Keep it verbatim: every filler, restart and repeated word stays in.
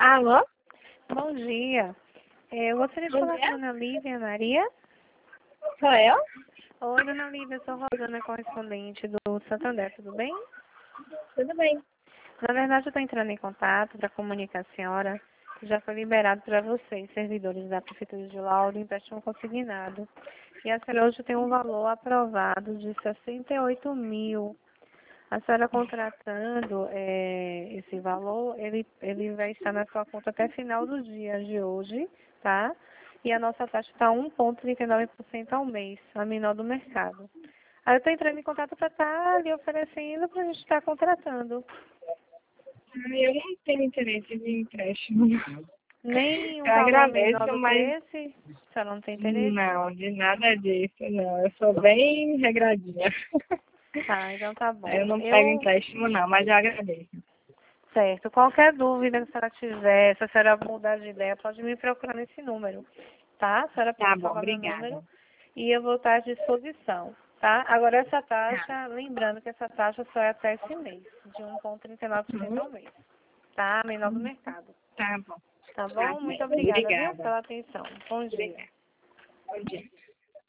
Alô? Bom dia. É, eu gostaria de Bom falar com a dia. dona Lívia Maria. Sou eu? Oi, dona Lívia, eu sou Rosana, correspondente do Santander, tudo bem? Tudo bem. Na verdade, eu estou entrando em contato para comunicar a senhora que já foi liberado para vocês, servidores da Prefeitura de Lauro, empréstimo consignado. E a senhora hoje tem um valor aprovado de sessenta e oito mil. A senhora contratando é, esse valor, ele, ele vai estar na sua conta até final do dia de hoje, tá? E a nossa taxa está um vírgula trinta e nove por cento ao mês, a menor do mercado. Aí eu estou entrando em contato para estar lhe oferecendo para a gente estar contratando. Ah, Eu não tenho interesse de empréstimo. Nem um Eu valor menor agradeço, do que mas esse? A senhora não tem interesse? não, de nada disso, não. Eu sou bem regradinha. Tá, então tá bom. Eu não pego Eu, empréstimo, não, mas eu agradeço. certo. Qualquer dúvida que a senhora tiver, se a senhora mudar de ideia, pode me procurar nesse número, tá? A senhora Tá pode bom, salvar meu obrigada. número e eu vou estar à disposição, tá? Agora essa Tá. taxa, lembrando que essa taxa só é até esse mês, de um vírgula trinta e nove por cento Uhum. ao mês, tá? Menor do mercado. Tá bom. Tá Tá bom? Muito certo. obrigada, viu, Obrigada. pela atenção. Bom dia. Obrigada. Bom dia.